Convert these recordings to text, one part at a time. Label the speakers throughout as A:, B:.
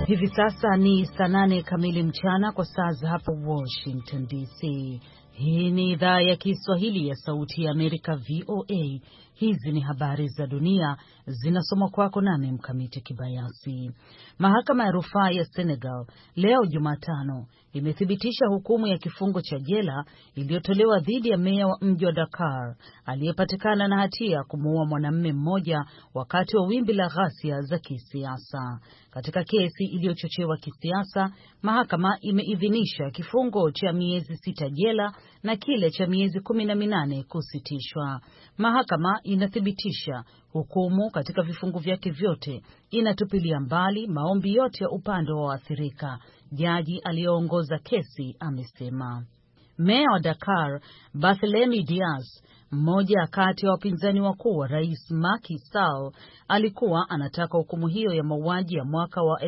A: Hivi sasa ni saa 8 kamili mchana kwa saa za hapa Washington DC. Hii ni idhaa ya Kiswahili ya Sauti ya Amerika, VOA. Hizi ni habari za dunia zinasomwa kwako nami Mkamiti Kibayasi. Mahakama ya rufaa ya Senegal leo Jumatano imethibitisha hukumu ya kifungo cha jela iliyotolewa dhidi ya meya wa mji wa Dakar aliyepatikana na hatia kumuua mwanamume mmoja wakati wa wimbi la ghasia za kisiasa. Katika kesi iliyochochewa kisiasa, mahakama imeidhinisha kifungo cha miezi 6 jela na kile cha miezi 18 kusitishwa. Mahakama inathibitisha hukumu katika vifungu vyake vyote, inatupilia mbali maombi yote ya upande wa waathirika, jaji aliyeongoza kesi amesema. Meya wa Dakar, Barthelemy Diaz, mmoja kati ya wapinzani wakuu wa Rais Macky Sall, alikuwa anataka hukumu hiyo ya mauaji ya mwaka wa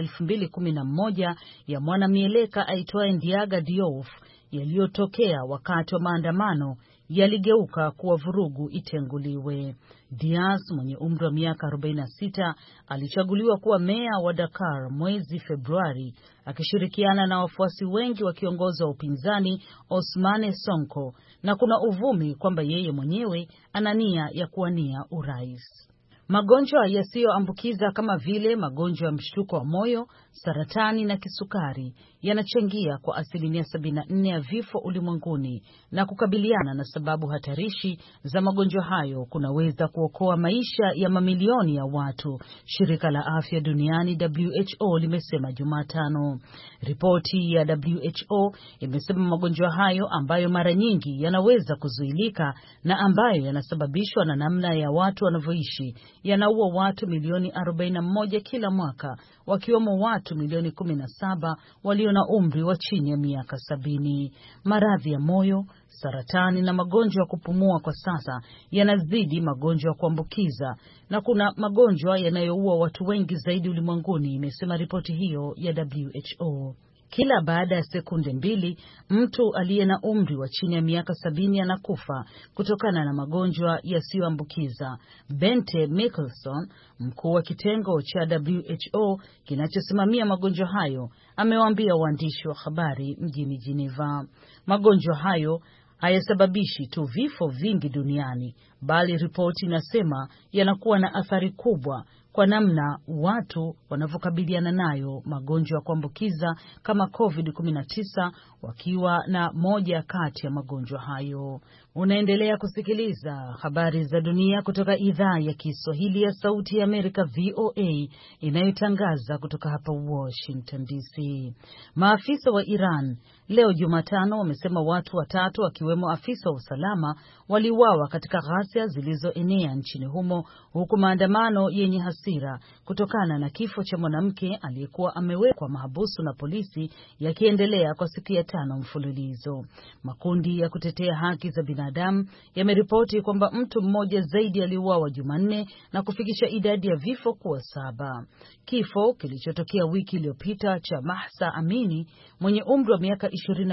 A: 2011 ya mwanamieleka aitwaye Ndiaga Diouf yaliyotokea wakati wa maandamano yaligeuka kuwa vurugu itenguliwe. Diaz mwenye umri wa miaka 46 alichaguliwa kuwa meya wa Dakar mwezi Februari akishirikiana na wafuasi wengi wa kiongozi wa upinzani Ousmane Sonko, na kuna uvumi kwamba yeye mwenyewe ana nia ya kuwania urais. Magonjwa yasiyoambukiza kama vile magonjwa ya mshtuko wa moyo, saratani na kisukari yanachangia kwa 74% ya vifo ulimwenguni, na kukabiliana na sababu hatarishi za magonjwa hayo kunaweza kuokoa maisha ya mamilioni ya watu, shirika la afya duniani WHO limesema Jumatano. Ripoti ya WHO imesema magonjwa hayo ambayo mara nyingi yanaweza kuzuilika na ambayo yanasababishwa na namna ya watu wanavyoishi yanaua watu milioni 41 kila mwaka, wakiwemo watu milioni 17 walio na umri wa chini ya miaka 70. Maradhi ya moyo, saratani na magonjwa ya kupumua kwa sasa yanazidi magonjwa ya kuambukiza, na kuna magonjwa yanayoua watu wengi zaidi ulimwenguni, imesema ripoti hiyo ya WHO. Kila baada ya sekunde 2, mtu aliye na umri wa chini ya miaka 70 anakufa kutokana na magonjwa yasiyoambukiza. Bente Mickelson, mkuu wa kitengo cha WHO kinachosimamia magonjwa hayo, amewaambia waandishi wa habari mjini Geneva, magonjwa hayo hayasababishi tu vifo vingi duniani, bali ripoti inasema yanakuwa na athari kubwa kwa namna watu wanavyokabiliana nayo, magonjwa ya kuambukiza kama COVID-19 wakiwa na moja kati ya magonjwa hayo. Unaendelea kusikiliza habari za dunia kutoka idhaa ya Kiswahili ya Sauti ya Amerika, VOA, inayotangaza kutoka hapa Washington DC. Maafisa wa Iran leo Jumatano wamesema watu 3 wakiwemo afisa wa usalama waliuawa katika ghasia zilizoenea nchini humo, huku maandamano yenye hasira kutokana na kifo cha mwanamke aliyekuwa amewekwa mahabusu na polisi yakiendelea kwa siku ya 5 mfululizo. Makundi ya kutetea haki za binadamu yameripoti kwamba mtu mmoja zaidi aliuawa Jumanne na kufikisha idadi ya vifo kuwa 7. Kifo kilichotokea wiki iliyopita cha Mahsa Amini mwenye umri wa miaka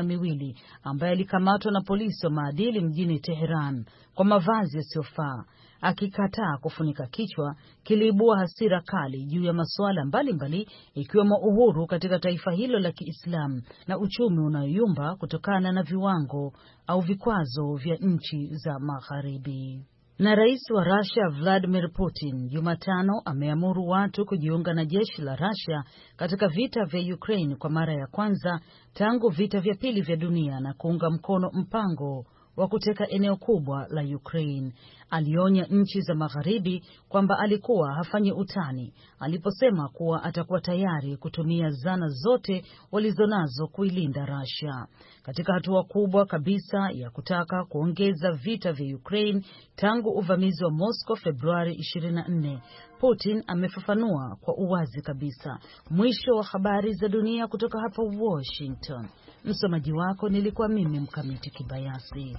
A: 22 ambaye alikamatwa na polisi wa maadili mjini Tehran kwa mavazi yasiyofaa akikataa kufunika kichwa kiliibua hasira kali juu ya masuala mbalimbali, ikiwemo uhuru katika taifa hilo la Kiislamu na uchumi unayoyumba kutokana na viwango au vikwazo vya nchi za Magharibi. Na rais wa Russia Vladimir Putin Jumatano ameamuru watu kujiunga na jeshi la Russia katika vita vya Ukraine kwa mara ya kwanza tangu vita vya pili vya dunia na kuunga mkono mpango wa kuteka eneo kubwa la Ukraine. Alionya nchi za Magharibi kwamba alikuwa hafanyi utani aliposema kuwa atakuwa tayari kutumia zana zote walizonazo kuilinda Russia. Katika hatua kubwa kabisa ya kutaka kuongeza vita vya Ukraine tangu uvamizi wa Moscow Februari 24, Putin amefafanua kwa uwazi kabisa. Mwisho wa habari za dunia kutoka hapa Washington. Msomaji wako nilikuwa mimi Mkamiti Kibayasi.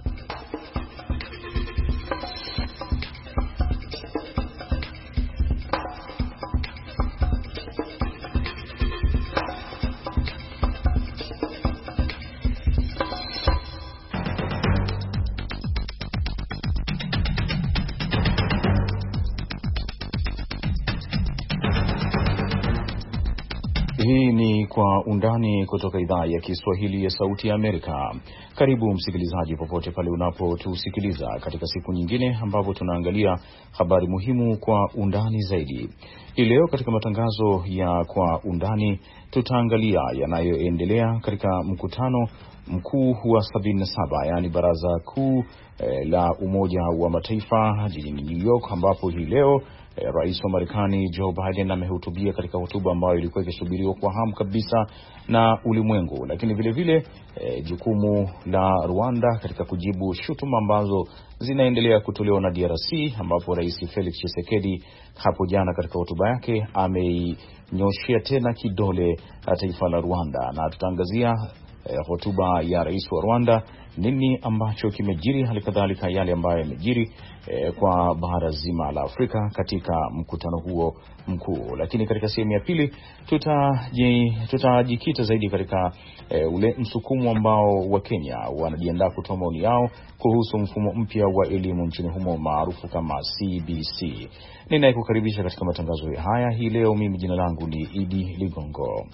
B: Hii ni ni Kwa Undani kutoka idhaa ya Kiswahili ya Sauti ya Amerika. Karibu msikilizaji, popote pale unapotusikiliza katika siku nyingine ambapo tunaangalia habari muhimu kwa undani zaidi. Hii leo katika matangazo ya Kwa Undani tutaangalia yanayoendelea katika mkutano mkuu wa 77, yaani baraza kuu la Umoja wa Mataifa jijini New York, ambapo hii leo Rais wa Marekani Joe Biden amehutubia katika hotuba ambayo ilikuwa ikisubiriwa kwa hamu kabisa na ulimwengu. Lakini vile vile jukumu la Rwanda katika kujibu shutuma ambazo zinaendelea kutolewa na DRC, ambapo Rais Felix Tshisekedi hapo jana katika hotuba yake amenyoshia tena kidole taifa la Rwanda, na tutaangazia hotuba ya rais wa Rwanda, nini ambacho kimejiri, halikadhalika yale ambayo yamejiri kwa bara zima la Afrika katika mkutano huo mkuu. Lakini katika sehemu ya pili tutajikita zaidi katika ule msukumo ambao wa Kenya wanajiandaa kutoa maoni yao kuhusu mfumo mpya wa elimu nchini humo maarufu kama CBC. Ninayekukaribisha katika matangazo haya hii leo, mimi jina langu ni Idi Ligongo.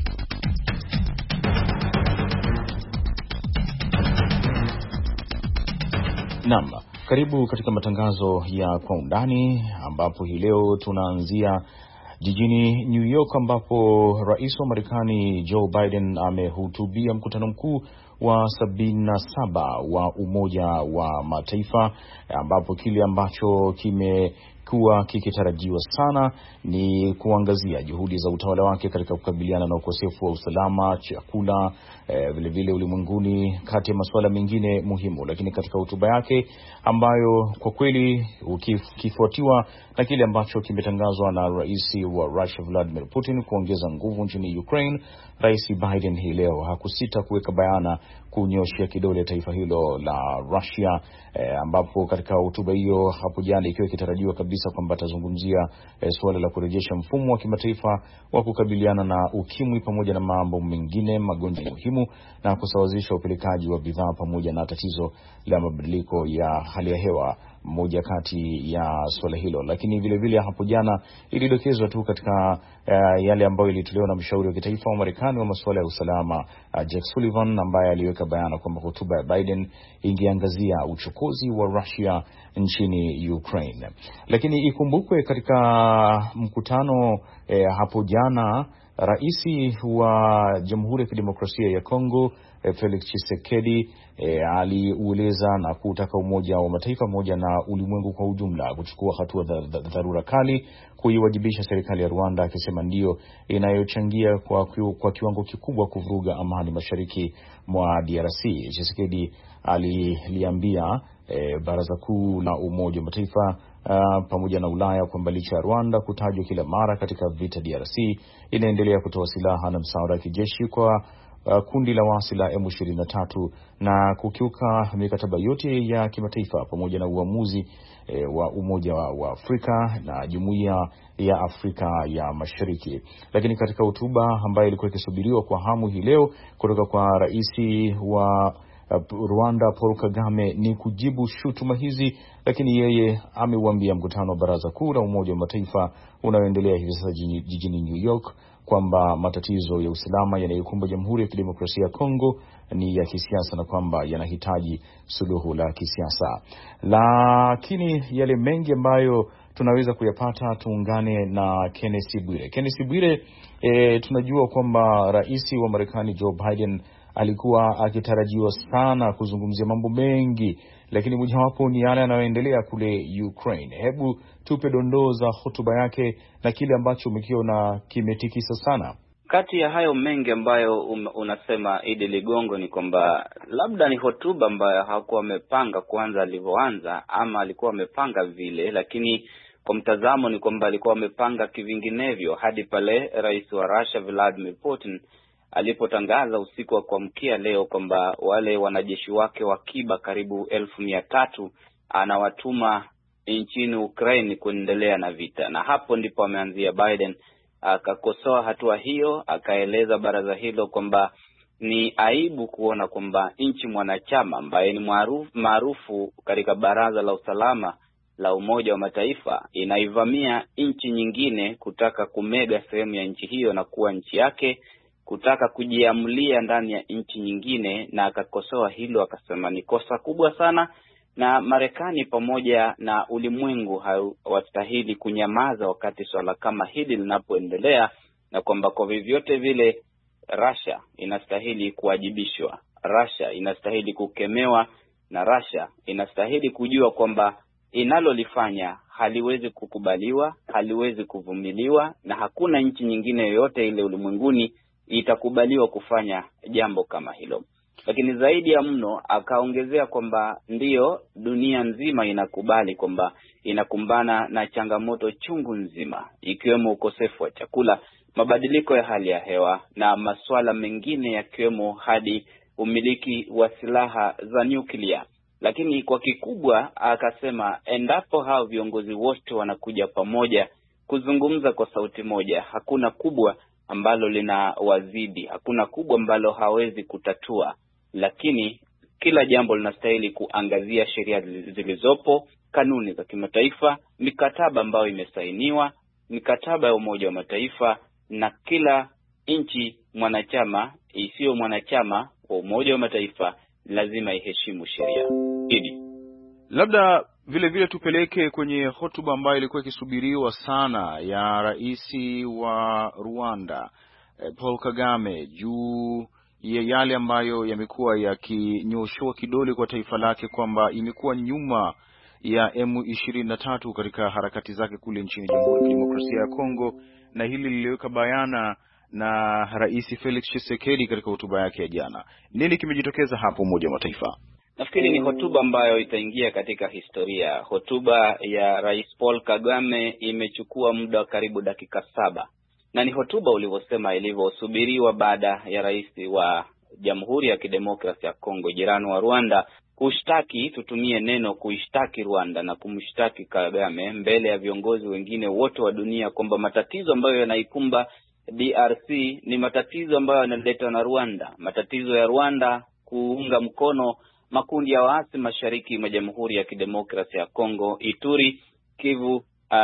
B: Naam, karibu katika matangazo ya Kwa Undani, ambapo hii leo tunaanzia jijini New York, ambapo rais wa Marekani Joe Biden amehutubia mkutano mkuu wa 77 wa Umoja wa Mataifa, ambapo kile ambacho kimekuwa kikitarajiwa sana ni kuangazia juhudi za utawala wake katika kukabiliana na ukosefu wa usalama, chakula, vile vile ulimwenguni, kati ya masuala mengine muhimu. Lakini katika hotuba yake ambayo kwa kweli ukifuatiwa na kile ambacho kimetangazwa na rais wa Russia Vladimir Putin kuongeza nguvu nchini Ukraine, Rais Biden hii leo hakusita kuweka bayana kunyoshia kidole taifa hilo la Russia, ambapo katika hotuba hiyo hapo jana ikiwa ikitarajiwa kabisa kwamba atazungumzia suala la kurejesha mfumo wa kimataifa wa kukabiliana na ukimwi pamoja na mambo mengine, magonjwa muhimu, na kusawazisha upelekaji wa bidhaa pamoja na tatizo la mabadiliko ya hali ya hewa, moja kati ya suala hilo. Lakini vile vile hapo jana ilidokezwa tu katika yale ambayo ilitolewa na mshauri wa kitaifa wa Marekani wa masuala ya usalama Jake Sullivan, ambaye aliweka bayana kwamba hotuba ya Biden ingeangazia uchokozi wa Russia nchini Ukraine. Lakini ikumbukwe katika mkutano hapo jana, Rais wa Jamhuri ya Kidemokrasia ya Kongo Felix Tshisekedi aliueleza na kutaka Umoja wa Mataifa moja na ulimwengu kwa ujumla kuchukua hatua dharura kali kuiwajibisha serikali ya Rwanda, akisema ndio inayochangia kwa kiwango kikubwa kuvuruga amani mashariki mwa DRC. Tshisekedi aliliambia Baraza Kuu la Umoja wa Mataifa pamoja na Ulaya kwamba licha ya Rwanda kutajwa kila mara katika vita DRC, inaendelea kutoa silaha na msaada wa kijeshi kwa kundi la waasi la M23 na kukiuka mikataba yote ya kimataifa pamoja na uamuzi wa Umoja wa Afrika na Jumuiya ya Afrika ya Mashariki. Lakini katika hotuba ambayo ilikuwa ikisubiriwa kwa hamu hii leo kutoka kwa rais wa Rwanda Paul Kagame ni kujibu shutuma hizi, lakini yeye ameuambia mkutano wa Baraza Kuu la Umoja wa Mataifa unaoendelea hivi sasa jijini New York kwamba matatizo ya usalama yanayokumba Jamhuri ya Kidemokrasia ya Kongo ni ya kisiasa na kwamba yanahitaji suluhu la kisiasa. Lakini yale mengi ambayo tunaweza kuyapata, tuungane na Kenneth Bwire. Kenneth Bwire, tunajua kwamba rais wa Marekani Joe Biden alikuwa akitarajiwa sana kuzungumzia mambo mengi, lakini mojawapo ni yale yanayoendelea kule Ukraine. Hebu tupe dondoo za hotuba yake na kile ambacho umekiona kimetikisa sana.
C: Kati ya hayo mengi ambayo unasema Idi Ligongo, ni kwamba labda ni hotuba ambayo hakuwa amepanga kwanza alivyoanza, ama alikuwa amepanga vile, lakini kwa mtazamo ni kwamba alikuwa amepanga kivinginevyo hadi pale rais wa Russia Vladimir Putin alipotangaza usiku wa kuamkia leo kwamba wale wanajeshi wake wa akiba karibu 1,300 anawatuma nchini Ukraine kuendelea na vita. Na hapo ndipo ameanzia Biden akakosoa hatua hiyo, akaeleza baraza hilo kwamba ni aibu kuona kwamba nchi mwanachama ambaye ni maarufu katika Baraza la Usalama la Umoja wa Mataifa inaivamia nchi nyingine kutaka kumega sehemu ya nchi hiyo na kuwa nchi yake, kutaka kujiamulia ndani ya nchi nyingine, na akakosoa hilo, akasema ni kosa kubwa sana, na Marekani pamoja na ulimwengu hawastahili kunyamaza wakati swala kama hili linapoendelea, na kwamba kwa vyovyote vile Russia inastahili kuwajibishwa, Russia inastahili kukemewa, na Russia inastahili kujua kwamba inalolifanya haliwezi kukubaliwa, haliwezi kuvumiliwa, na hakuna nchi nyingine yoyote ile ulimwenguni itakubaliwa kufanya jambo kama hilo. Lakini zaidi ya mno akaongezea kwamba ndiyo, dunia nzima inakubali kwamba inakumbana na changamoto chungu nzima, ikiwemo ukosefu wa chakula, mabadiliko ya hali ya hewa na masuala mengine yakiwemo hadi umiliki wa silaha za nyuklia. Lakini kwa kikubwa akasema endapo hao viongozi wote wanakuja pamoja kuzungumza kwa sauti moja, hakuna kubwa ambalo linawazidi, hakuna kubwa ambalo hawezi kutatua. Lakini kila jambo linastahili kuangazia sheria zilizopo, kanuni za kimataifa, mikataba ambayo imesainiwa, mikataba ya Umoja wa Mataifa, na kila nchi mwanachama isiyo mwanachama wa Umoja wa Mataifa lazima iheshimu sheria.
B: Labda vile vile tupeleke kwenye hotuba ambayo ilikuwa ikisubiriwa sana ya rais wa Rwanda Paul Kagame juu ya yale ambayo yamekuwa yakinyoshwa kidole kwa taifa lake kwamba imekuwa nyuma ya M23 katika harakati zake kule nchini Jamhuri ya Kidemokrasia ya Kongo, na hili liliweka bayana na Rais Felix Tshisekedi katika hotuba yake ya jana. Nini kimejitokeza hapo Umoja wa Mataifa?
C: Nafikiri ni hotuba ambayo itaingia katika historia. Hotuba ya Rais Paul Kagame imechukua muda wa karibu dakika 7. Na ni hotuba ulivyosema ilivyosubiriwa baada ya rais wa Jamhuri ya Kidemokrasia ya Kongo, jirani wa Rwanda, kuishtaki Rwanda na kumshtaki Kagame mbele ya viongozi wengine wote wa dunia kwamba matatizo ambayo yanaikumba DRC ni matatizo ambayo yanaletwa na Rwanda. Matatizo ya Rwanda kuunga mkono makundi ya waasi mashariki mwa Jamhuri ya Kidemokrasia ya Kongo, Ituri, Kivu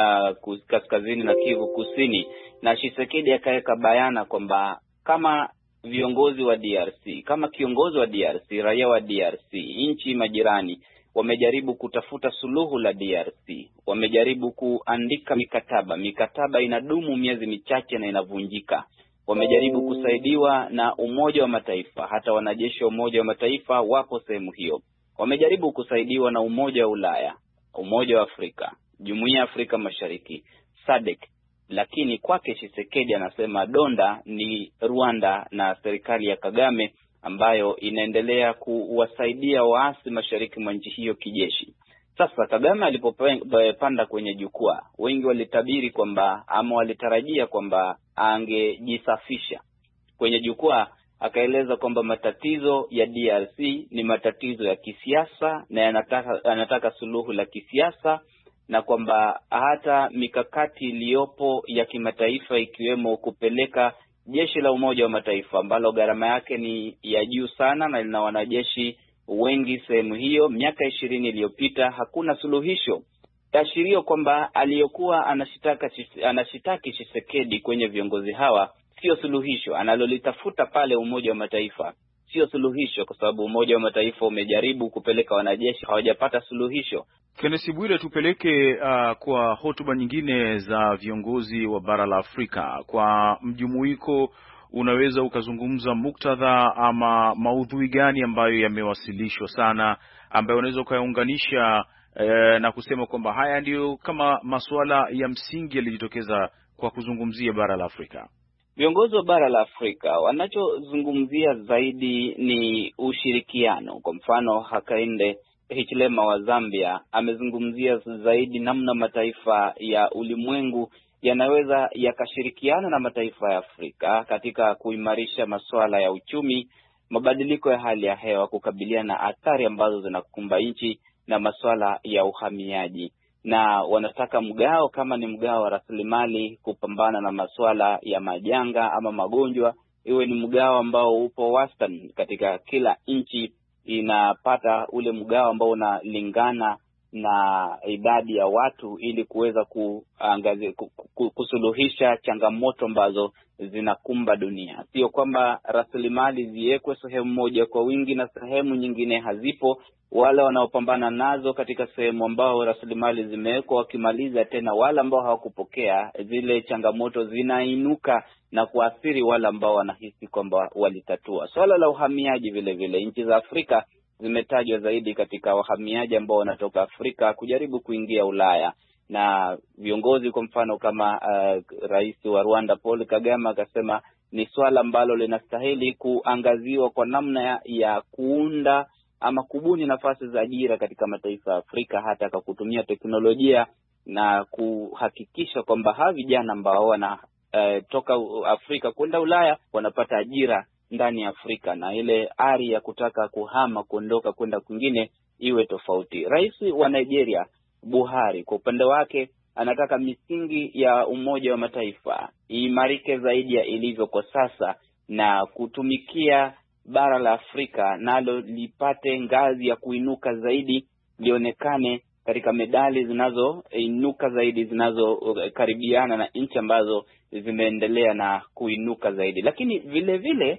C: kaskazini na Kivu kusini. Na Tshisekedi akaweka bayana kwamba kama viongozi wa DRC, kama kiongozi wa DRC, raia wa DRC, nchi majirani wamejaribu kutafuta suluhu la DRC, wamejaribu kuandika mikataba inadumu miezi michache na inavunjika. Wamejaribu kusaidiwa na Umoja wa Mataifa, hata wanajeshi wa Umoja wa Mataifa wapo sehemu hiyo. Wamejaribu kusaidiwa na Umoja wa Ulaya, Umoja wa Afrika, Jumuiya ya Afrika Mashariki, SADC. Lakini kwake Tshisekedi anasema donda ni Rwanda na serikali ya Kagame ambayo inaendelea kuwasaidia waasi mashariki mwa nchi hiyo kijeshi. Sasa Kagame alipopanda kwenye jukwaa, wengi walitabiri kwamba ama walitarajia kwamba angejisafisha kwenye jukwaa. Akaeleza kwamba matatizo ya DRC ni matatizo ya kisiasa na anataka suluhu la kisiasa, na kwamba hata mikakati iliyopo ya kimataifa ikiwemo kupeleka jeshi la Umoja wa Mataifa ambalo gharama yake ni ya juu sana na lina wanajeshi wengi sehemu hiyo, miaka 20 iliyopita hakuna suluhisho. Tashirio kwamba aliyokuwa anashitaki Tshisekedi kwenye viongozi hawa sio suluhisho, analolitafuta pale Umoja wa Mataifa sio suluhisho, kwa sababu Umoja wa Mataifa umejaribu kupeleka wanajeshi, hawajapata suluhisho.
B: Kenneth Bwire, tupeleke kwa hotuba nyingine za viongozi wa bara la Afrika. Kwa mjumuiko, unaweza ukazungumza muktadha ama maudhui gani ambayo yamewasilishwa sana, ambayo unaweza ukayaunganisha na kusema kwamba haya ndio kama masuala ya msingi yalijitokeza kwa kuzungumzia bara la Afrika?
C: Viongozi wa bara la Afrika wanachozungumzia zaidi ni ushirikiano. Kwa mfano, Hakainde Hichilema wa Zambia amezungumzia zaidi namna mataifa ya ulimwengu yanaweza yakashirikiana na mataifa ya Afrika katika kuimarisha masuala ya uchumi, mabadiliko ya hali ya hewa, kukabiliana na athari ambazo zinakumba nchi, na masuala ya uhamiaji. Na wanataka mgao, kama ni mgao wa rasilimali kupambana na masuala ya majanga ama magonjwa, iwe ni mgao ambao upo wastani, katika kila nchi inapata ule mgao ambao unalingana na idadi ya watu ili kuweza kusuluhisha changamoto ambazo zinakumba dunia. Sio kwamba rasilimali ziwekwe sehemu moja kwa wingi na sehemu nyingine hazipo, wale wanaopambana nazo katika sehemu ambao rasilimali zimewekwa wakimaliza, tena wale ambao hawakupokea zile changamoto zinainuka na kuathiri wale ambao wanahisi kwamba walitatua. Swala la uhamiaji vile vile, nchi za Afrika zimetajwa zaidi katika wahamiaji ambao wanatoka Afrika kujaribu kuingia Ulaya, na viongozi kwa mfano kama rais wa Rwanda Paul Kagame akasema ni swala ambalo linastahili kuangaziwa kwa namna ya kuunda ama kubuni nafasi za ajira katika mataifa ya Afrika, hata kwa kutumia teknolojia na kuhakikisha kwamba hawa vijana ambao wanatoka Afrika kwenda Ulaya wanapata ajira ndani ya Afrika, na ile ari ya kutaka kuhama kuondoka kwenda kwingine iwe tofauti. Rais wa Nigeria Buhari kwa upande wake anataka misingi ya Umoja wa Mataifa iimarike zaidi ya ilivyo kwa sasa, na kutumikia bara la Afrika nalo lipate ngazi ya kuinuka zaidi, lionekane katika medali zinazoinuka zaidi, zinazokaribiana na nchi ambazo zimeendelea na kuinuka zaidi. Lakini vile vile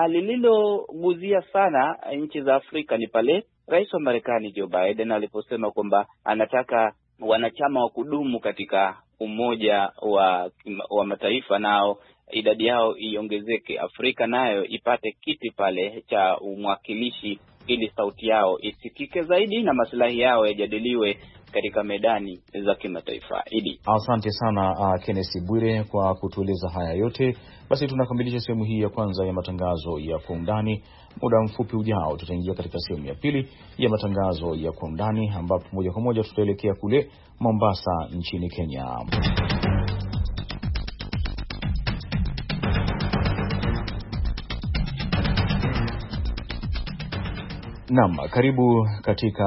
C: lililoguzia sana nchi za Afrika ni pale rais wa Marekani Joe Biden aliposema kwamba anataka wanachama wa kudumu katika Umoja wa Mataifa nao idadi yao iongezeke, Afrika nayo ipate kiti pale cha umwakilishi ili sauti yao isikike zaidi na maslahi yao yajadiliwe katika medani za kimataifa.
B: Asante sana Kenneth Bwire kwa kutueleza haya yote. Basi tunakamilisha sehemu hii ya kwanza ya matangazo ya Kwa Undani. Muda mfupi ujao tutaingia katika sehemu ya pili ya matangazo ya Kwa Undani, ambapo moja kwa moja tutaelekea kule Mombasa nchini Kenya. Naam, karibu katika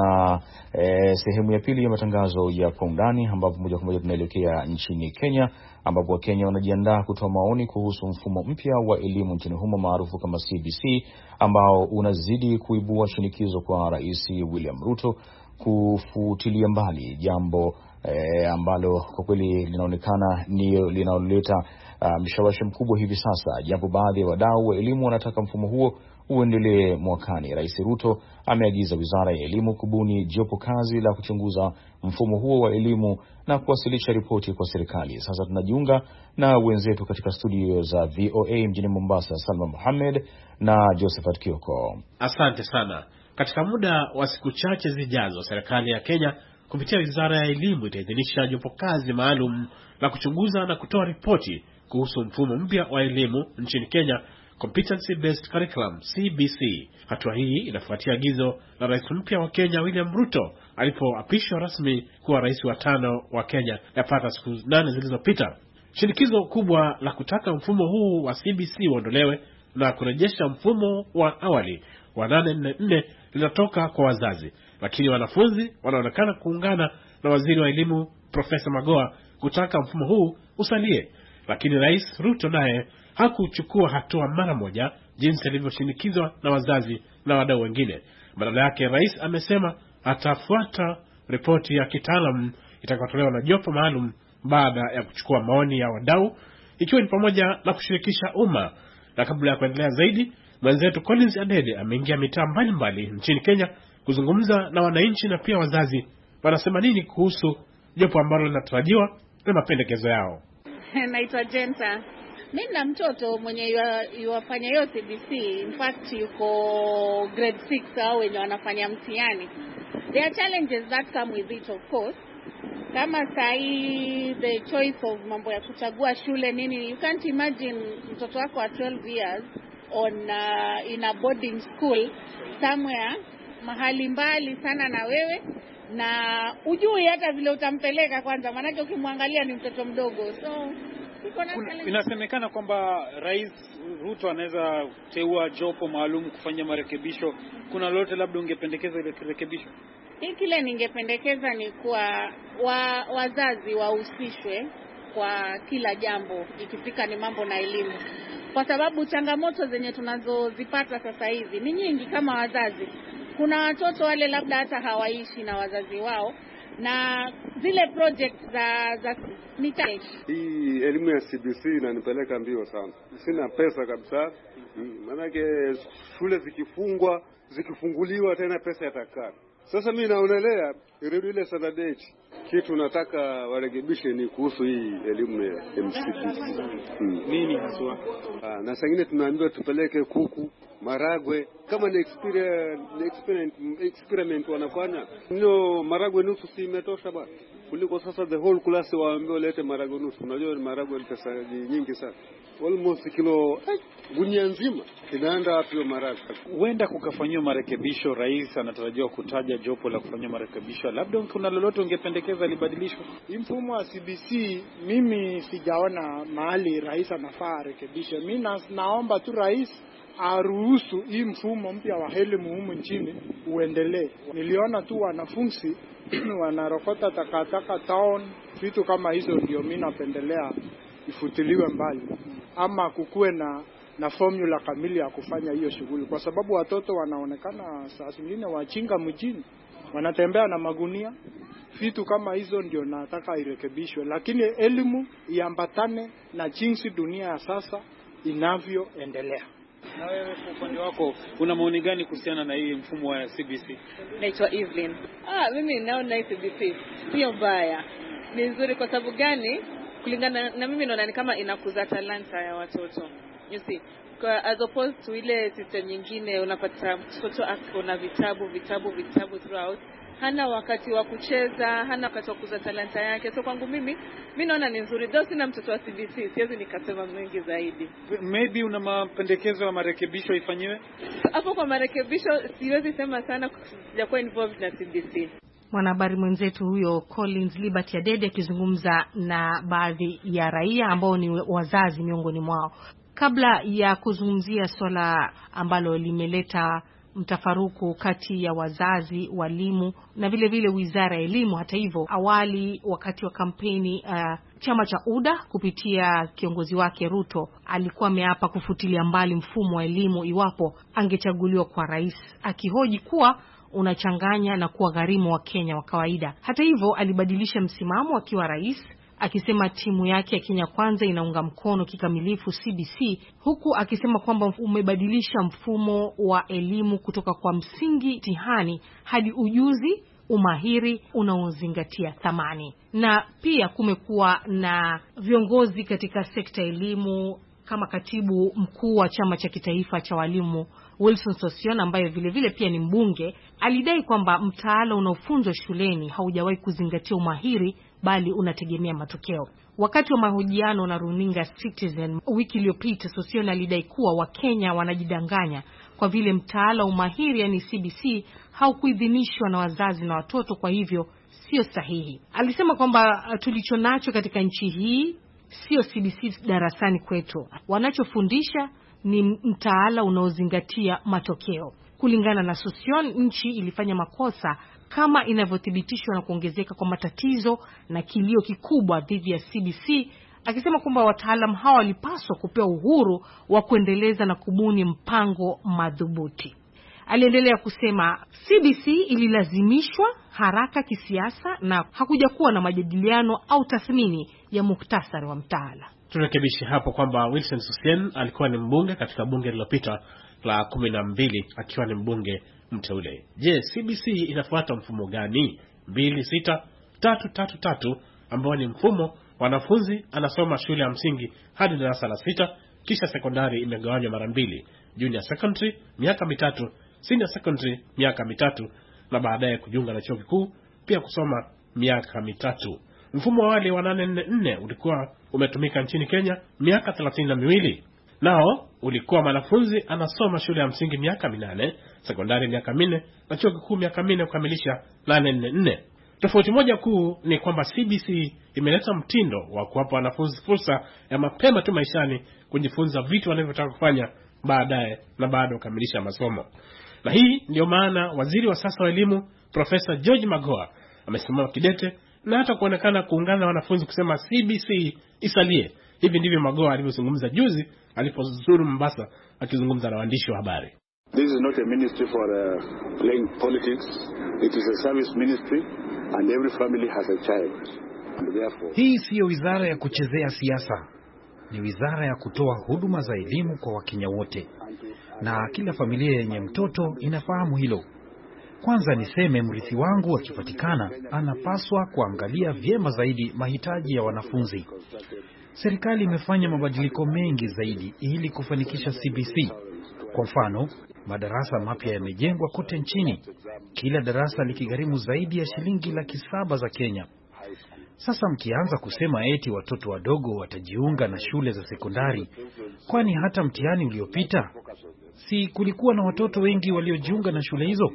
B: sehemu ya pili ya matangazo ya Kwa Undani, ambapo moja kwa moja tunaelekea nchini Kenya, ambapo Wakenya wanajiandaa kutoa maoni kuhusu mfumo mpya wa elimu nchini humo maarufu kama CBC, ambao unazidi kuibua shinikizo kwa Rais William Ruto kufutilia mbali jambo ambalo kwa kweli linaonekana ni linaloleta mshawasha mkubwa hivi sasa, japo baadhi ya wadau wa elimu wanataka mfumo huo uendelee mwakani. Rais Ruto ameagiza Wizara ya Elimu kubuni jopo kazi la kuchunguza mfumo huo wa elimu na kuwasilisha ripoti kwa serikali. Sasa tunajiunga na wenzetu katika studio za VOA mjini Mombasa, Salma Mohamed na Josephat Kioko.
D: Asante sana. Katika muda wa siku chache zijazo, serikali ya Kenya kupitia Wizara ya Elimu itaidhinisha jopo kazi maalum la kuchunguza na kutoa ripoti kuhusu mfumo mpya wa elimu nchini Kenya, Competency Based Curriculum CBC. Hatua hii inafuatia agizo la rais mpya wa Kenya William Ruto alipoapishwa rasmi kuwa rais wa 5 wa Kenya yapata siku 8 zilizopita. Shinikizo kubwa la kutaka mfumo huu wa CBC uondolewe na kurejesha mfumo wa awali wa 844 linatoka kwa wazazi, lakini wanafunzi wanaonekana kuungana na waziri wa elimu Profesa Magoha kutaka mfumo huu usalie. Lakini Rais Ruto naye hakuchukua hatua mara moja jinsi alivyoshinikizwa na wazazi na wadau wengine. Badala yake rais amesema atafuata ripoti ya kitaalamu itakayotolewa na jopo maalum baada ya kuchukua maoni ya wadau, ikiwa ni pamoja na kushirikisha umma. Na kabla ya kuendelea zaidi, mwenzetu Collins Adede ameingia mitaa mbalimbali nchini Kenya kuzungumza na wananchi na pia wazazi wanasema nini kuhusu jopo ambalo linatarajiwa na mapendekezo yao.
E: Naitwa Jenta. Mimi na mtoto mwenye yuwafanya hiyo CBC, in fact yuko grade 6 au wenye wanafanya mtihani. There are challenges that come with it, of course. Kama sahi the choice of mambo ya kuchagua shule nini, you can't imagine mtoto wako wa 12 years on in a boarding school somewhere mahali mbali sana na wewe, na ujui hata vile utampeleka kwanza, maana ukimwangalia ni mtoto mdogo. So
F: inasemekana kwamba Rais Ruto anaweza teua jopo maalum kufanya marekebisho. Kuna lolote labda ungependekeza ile rekebisho?
E: Kile ningependekeza ni kwa wazazi wahusishwe kwa kila jambo ikifika ni mambo na elimu, kwa sababu changamoto zenye tunazozipata sasa hivi ni nyingi. Kama wazazi, kuna watoto wale labda hata hawaishi na wazazi wao, na zile project za mitaji.
G: Hii elimu ya CBC inanipeleka mbio sana. Sina pesa kabisa. Maanake shule zikifunguliwa tena pesa yatakaa. Sasa mimi naonelea irudi ile standard. Kitu nataka warekebishe ni kuhusu hii elimu ya CBC.
F: Nini haswa?
G: Na sangine tunaambiwa tupeleke kuku, maragwe, kama ni experiment wanafanya. Ndio maragwe nusu si imetosha bwana. Kuliko sasa the whole class waambiwa lete maragwe nusu. Unajua maragwe ni pesa nyingi sana. Almost kilo gunia nzima inaenda hapo maragwe.
F: Huenda kukafanywa marekebisho. Rais anatarajiwa kutaja jopo la kufanyia marekebisho. Labda kuna lolote ungependekeza libadilishwe?
H: Mfumo wa CBC mimi sijaona mahali rais anafaa rekebishe. Mimi naomba tu rais aruhusu hii mfumo mpya wa elimu humu nchini uendelee. Niliona tu wanafunzi wanarokota takataka town, vitu kama hizo, ndio mimi napendelea ifutiliwe mbali, ama kukuwe na formula kamili ya kufanya hiyo shughuli, kwa sababu watoto wanaonekana saa zingine wachinga mjini, wanatembea na magunia. Vitu kama hizo ndio nataka irekebishwe, lakini elimu iambatane na jinsi dunia ya sasa inavyoendelea.
F: Na wewe kwa upande wako una maoni gani kuhusiana na hii mfumo wa CBC?
E: Naitwa Evelyn. Mimi naona CBC sio mbaya. Ni nzuri kwa sababu gani? Kulingana na mimi naona ni kama inakuza talanta ya watoto. You see, as opposed to ile system nyingine unapata mtoto akona vitabu throughout. Hana wakati wa kucheza, hana wakati wa kuza talanta yake. So kwangu mimi naona ni nzuri. Though sina mtoto wa CBC, siwezi nikasema mengi zaidi.
F: Maybe una mapendekezo ya marekebisho ifanyiwe?
E: Hapo kwa marekebisho siwezi sema sana, sijakuwa involved na CBC.
I: Mwanahabari mwenzetu huyo Collins Liberty Adede akizungumza na baadhi ya raia ambao ni wazazi miongoni mwao. Kabla ya kuzungumzia swala ambalo limeleta mtafaruku kati ya wazazi, walimu na vile vile Wizara ya Elimu, hata hivyo awali wakati wa kampeni chama cha UDA kupitia kiongozi wake Ruto alikuwa ameapa kufutilia mbali mfumo wa elimu iwapo angechaguliwa kwa rais, akihoji kuwa unachanganya na kuwa gharimu wa Kenya wa kawaida. Hata hivyo alibadilisha msimamo akiwa rais, akisema timu yake ya Kenya Kwanza inaunga mkono kikamilifu CBC, huku akisema kwamba umebadilisha mfumo wa elimu kutoka kwa msingi mtihani hadi ujuzi, umahiri unaozingatia thamani. Na pia kumekuwa na viongozi katika sekta ya elimu kama katibu mkuu wa chama cha kitaifa cha walimu Wilson Sossion, ambaye vile vile pia ni mbunge, alidai kwamba mtaala unaofunzwa shuleni haujawahi kuzingatia umahiri bali unategemea matokeo. Wakati wa mahojiano na runinga Citizen wiki iliyopita, Sossion alidai kuwa Wakenya wanajidanganya kwa vile mtaala umahiri yani CBC haukuidhinishwa na wazazi na watoto, kwa hivyo sio sahihi. Alisema kwamba tulichonacho katika nchi hii sio CBC darasani kwetu. Wanachofundisha ni mtaala unaozingatia matokeo. Kulingana na Sossion, nchi ilifanya makosa kama inavyothibitishwa na kuongezeka kwa matatizo na kilio kikubwa dhidi ya CBC, akisema kwamba wataalamu hawa walipaswa kupewa uhuru wa kuendeleza na kubuni mpango madhubuti. Aliendelea kusema CBC ililazimishwa haraka kisiasa na hakuja kuwa na majadiliano au tathmini ya muktasari wa mtaala.
D: Tunarekebisha hapo kwamba Wilson Sossion alikuwa ni mbunge katika bunge lililopita la 12 akiwa ni mbunge mteule. Je, CBC inafuata mfumo gani? 26333 ambao ni mfumo wanafunzi anasoma shule ya msingi hadi darasa la 6, kisha sekondari imegawanywa mara 2, junior secondary miaka 3, senior secondary miaka 3 na baadaye kujiunga na chuo kikuu pia kusoma miaka 3. Mfumo wa wale wa 844 ulikuwa umetumika nchini Kenya miaka 32. Nao ulikuwa mwanafunzi anasoma shule ya msingi miaka 8, sekondari miaka 4 na chuo kikuu miaka 4 kukamilisha 844. Tofauti moja kuu ni kwamba CBC imeleta mtindo wa kuwapa wanafunzi fursa ya mapema tu maishani kujifunza vitu wanavyotaka kufanya baadaye na baada kukamilisha masomo. Na hii ndio maana waziri wa sasa wa elimu Profesa George Magoha amesimama kidete na hata kuonekana kuungana na wanafunzi kusema CBC isalie. Hivi ndivyo Magoha alivyozungumza juzi alipozuru Mombasa akizungumza na waandishi wa habari.
J: This is not a ministry for playing politics. It is a service ministry and every family has a child. And therefore,
K: hii siyo wizara ya kuchezea siasa. Ni wizara ya kutoa huduma za elimu kwa Wakenya wote. Na kila familia yenye mtoto inafahamu hilo. Kwanza niseme mrithi wangu akipatikana anapaswa kuangalia vyema zaidi mahitaji ya wanafunzi. Serikali imefanya mabadiliko mengi zaidi ili kufanikisha CBC. Kwa mfano, madarasa mapya yamejengwa kote nchini. Kila darasa likigharimu zaidi ya shilingi 700,000 za Kenya. Sasa mkianza kusema eti watoto wadogo watajiunga na shule za sekondari, kwani hata mtihani uliopita si kulikuwa na watoto wengi waliojiunga na shule hizo?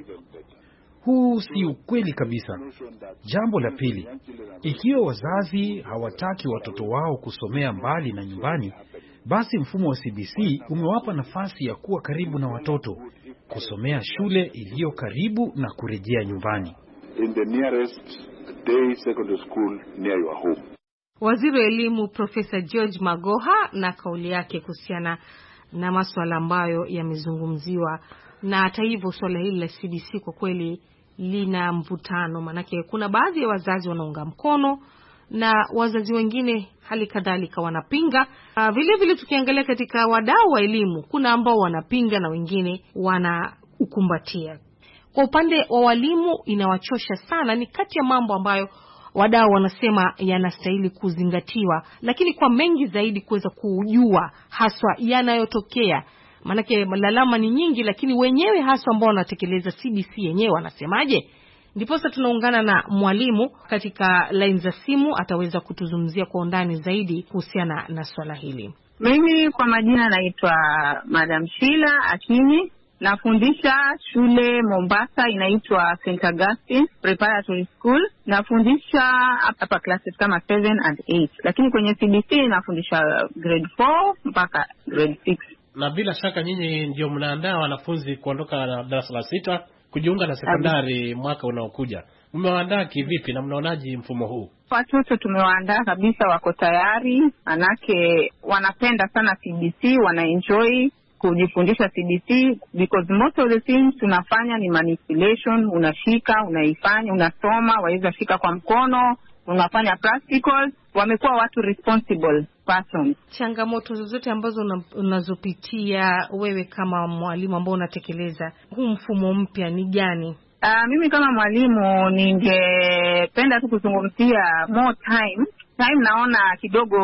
K: Huu si ukweli kabisa. Jambo la pili, ikiwa wazazi hawataki watoto wao kusomea mbali na nyumbani, basi mfumo wa CBC umewapa nafasi ya kuwa karibu na watoto, kusomea shule iliyo karibu na kurejea nyumbani.
J: In the nearest day secondary school near your home.
I: Waziri wa Elimu Profesa George Magoha na kauli yake kuhusiana na masuala ambayo yamezungumziwa. Na hata hivyo swala hili la CBC kwa kweli lina mvutano, manake kuna baadhi ya wazazi wanaunga mkono na wazazi wengine hali kadhalika wanapinga. Vile vile tukiangalia katika wadau wa elimu, kuna ambao wanapinga na wengine wanaukumbatia. Kwa upande wa walimu inawachosha sana, ni kati ya mambo ambayo wadau wanasema yanastahili kuzingatiwa, lakini kwa mengi zaidi kuweza kujua haswa yanayotokea. Manake lalama ni nyingi, lakini wenyewe haswa ambao wanatekeleza CBC yenyewe wanasemaje? Ndiposa tunaungana na mwalimu katika line za simu, ataweza kutuzungumzia kwa undani zaidi kuhusiana na swala hili.
L: Mimi kwa majina naitwa Madam Sheila Akinyi. Nafundisha shule Mombasa inaitwa St. Augustine Preparatory School. Nafundisha hapa classes kama 7 and 8. Lakini kwenye CBC nafundisha grade 4 mpaka grade 6.
D: Na bila shaka nyinyi ndio mnaandaa wanafunzi kuondoka na darasa la 6 kujiunga na sekondari mwaka unaokuja. Mmewaandaa kivipi na mnaonaje mfumo huu?
L: Watoto tumewaandaa kabisa, wako tayari, manake wanapenda sana CBC, wanaenjoy kujifundisha CBC because most of the things tunafanya ni manipulation. Unashika, unaifanya, unasoma, waweza shika kwa mkono, unafanya practicals. Wamekuwa watu responsible persons.
I: Changamoto zozote ambazo unazopitia wewe kama mwalimu ambao unatekeleza huu mfumo mpya ni gani?
L: Mimi kama mwalimu ningependa tu kuzungumzia more time. Naona kidogo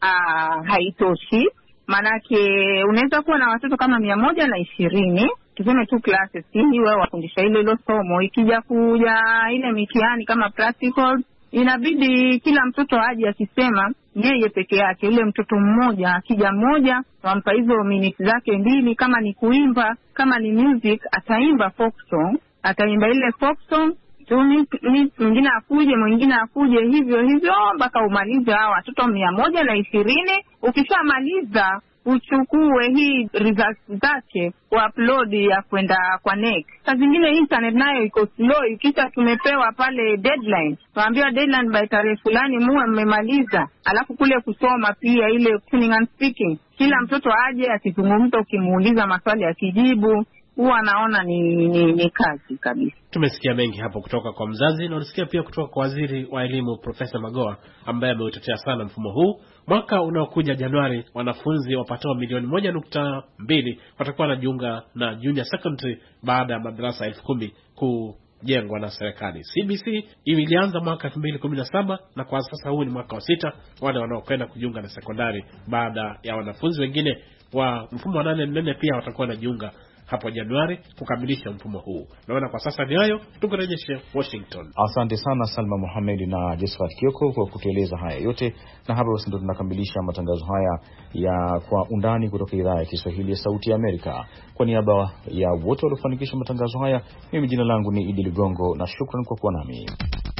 L: haitoshi. Manake unaweza kuwa na watoto kama 120, tuseme tu classes hii wewe wafundisha ile somo, ikija kuja ile mitihani kama practicals, inabidi kila mtoto aje akisema yeye peke yake. Ule mtoto mmoja akija mmoja, wampa hizo minutes zake 2, kama ni kuimba, kama ni music ataimba folk song, ataimba ile folk song, mwingine akuje hivyo mpaka umalize hao watoto 120. Ukishamaliza uchukue hii results zake upload ya kwenda kwa NEC. Saa zingine internet nayo iko slow, ikisha tumepewa pale deadline, tuambiwa deadline by tarehe fulani muwe mmemaliza. Alafu kule kusoma pia ile listening and speaking, kila mtoto aje akizungumza, ukimuuliza maswali akijibu, huwa naona ni kazi kabisa.
D: Tumesikia mengi hapo kutoka kwa mzazi na unasikia pia kutoka kwa waziri wa elimu Profesa Magoha ambaye ameutetea sana mfumo huu. Mwaka unaokuja Januari, wanafunzi wapatao 1.2 watakuwa wanajiunga na junior secondary baada ya madarasa 10,000 kujengwa na serikali. CBC ilianza mwaka 2017 na kwa sasa huu ni mwaka wa 6 wale wanaokwenda kujiunga na sekondari, baada ya wanafunzi wengine wa mfumo wa 8 pia watakuwa wanajiunga hapo Januari kukamilisha mfumo huu. Naona kwa sasa ni hayo, tukurejeshe Washington.
B: Asante sana Salma Mohamed na Josephat Kioko kwa kutueleza haya yote, na hapa basi ndo tunakamilisha matangazo haya ya Kwa Undani kutoka idhaa ya Kiswahili ya Sauti ya Amerika. Kwa niaba ya wote waliofanikisha matangazo haya, mimi jina langu ni Idi Ligongo na shukrani kwa kuwa nami.